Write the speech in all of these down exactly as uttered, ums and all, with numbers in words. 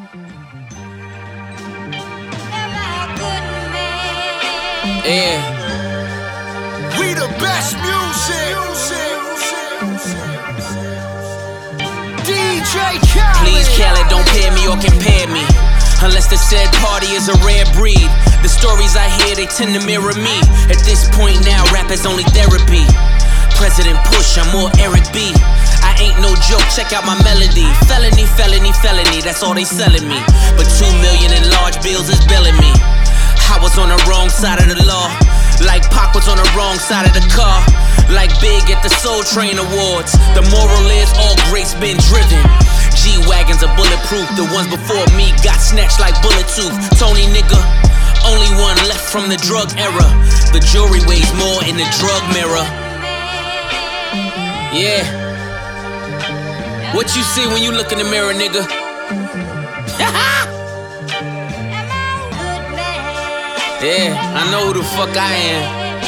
Yeah. We the best music. D J Khaled. Please, Khaled, don't pair me or compare me. Unless the said party is a rare breed. The stories I hear, they tend to mirror me. At this point now, rap is only therapy. President Push, I'm more Eric B. I ain't no joke, check out my melody. Felony, felony, felony, that's all they selling me. But two million in large bills is billing me. I was on the wrong side of the law, like Pac was on the wrong side of the car. Like Big at the Soul Train Awards. The moral is all greats been driven. G-Wagons are bulletproof. The ones before me got snatched like bullet tooth. Tony nigga, only one left from the drug era. The jury weighs more in the drug mirror. Yeah. What you see when you look in the mirror, nigga? Yeah, I know who the fuck I am.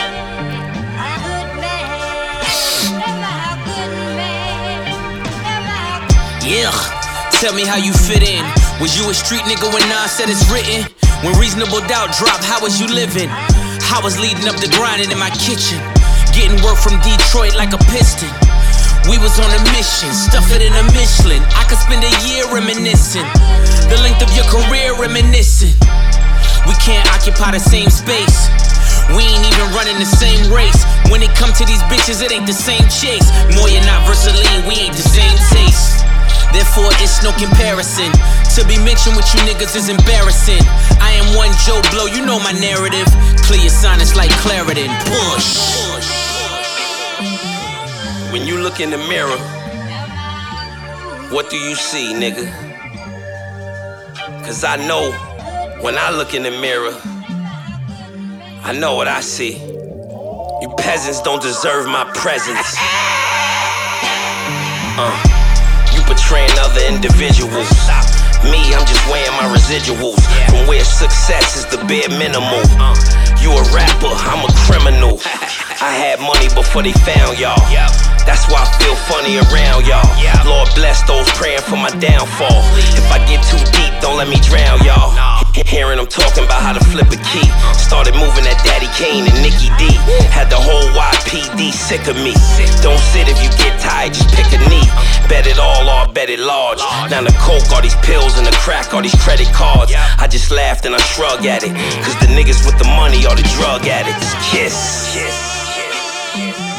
Yeah, tell me how you fit in. Was you a street nigga when Nas said it's written? When Reasonable Doubt dropped, how was you living? I was leading up the grinding in my kitchen, getting work from Detroit like a piston. We was on a mission, stuff it in a Michelin. I could spend a year reminiscing, the length of your career reminiscing. We can't occupy the same space. We ain't even running the same race. When it come to these bitches, it ain't the same chase. More you're not Versailles, we ain't the same taste. Therefore, it's no comparison. To be mentioned with you niggas is embarrassing. I am one Joe Blow, you know my narrative. Clear your sinus like Clarendon. Push. When you look in the mirror, what do you see, nigga? Cause I know when I look in the mirror, I know what I see. You peasants don't deserve my presence. Uh, you betraying other individuals. Me, I'm just weighing my residuals. From where success is the bare minimum. You a rapper, I'm a criminal. I had money before they found y'all. That's why I feel funny around y'all. Lord bless those praying for my downfall. If I get too deep, don't let me drown y'all. Hearing them talking about how to flip a key. Started moving at Daddy Kane and Nikki D. Had the whole Y P D sick of me. Don't sit if you get tired, just pick a knee. Bet it all or bet it large. Now the coke, all these pills, and the crack, all these credit cards. I just laughed and I shrugged at it. Cause the niggas with the money are the drug addicts. Kiss. Kiss. Kiss.